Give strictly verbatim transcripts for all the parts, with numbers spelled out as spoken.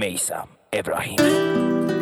میثم ابراهیمی.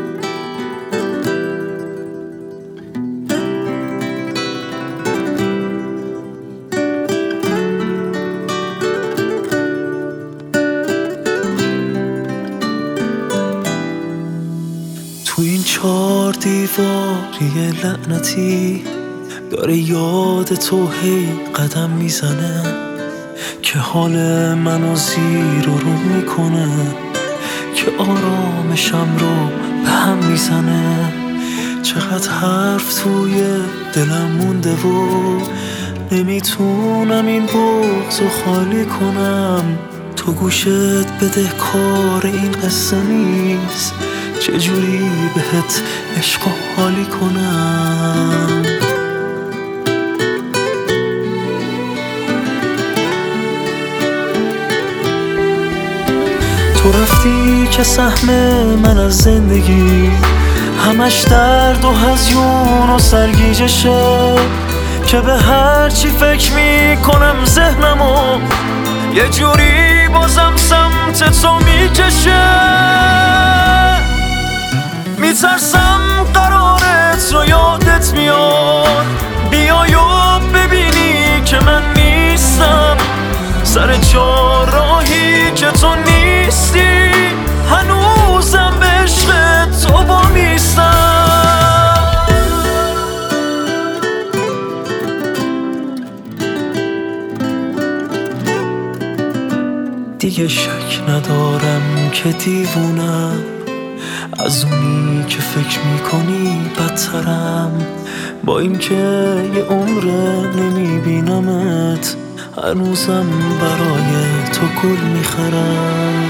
تو این چار دیواری لعنتی داره یاد تو هی قدم میزنه که حال منو زیر و رو میکنه، که آرامشم رو به هم میزنه. چقدر حرف توی دلم مونده و نمیتونم این بغض رو خالی کنم. تو گوشت بده کار این قصه نیست، چجوری بهت عشق و حالی کنم. تو رفتی که سهم من از زندگی همش درد و هزیون و سرگیجشه، که به هر چی فکر میکنم ذهنمو یه جوری بازم سمت تو میکشه. میترسم قرارت رو یادت میاد بیای و ببینی که من نیستم، سر چهارراهی که تو نیستی هنوزم به عشق تو با میستم. دیگه شک ندارم که دیوونم، از اونی که فکر میکنی بدترم. با این که یه عمره نمیبینمت هنوزم برای تو گل میخرم.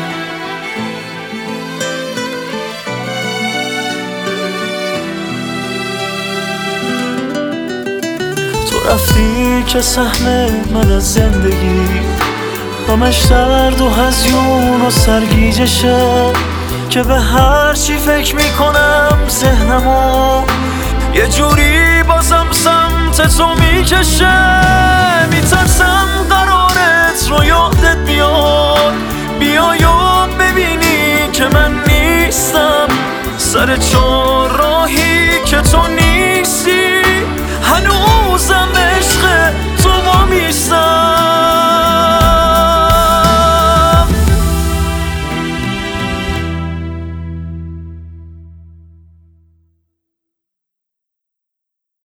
تو رفتی که سهم من از زندگی همش درد و هزیون و سرگیجشه، که به هر چی فکر میکنم ذهنمو یه جوری بازم سمت تو میکشه. میترسم قرارت رو یادت بیاد بیای و ببینی که من نیستم، سر چهارراهی که تو نیستی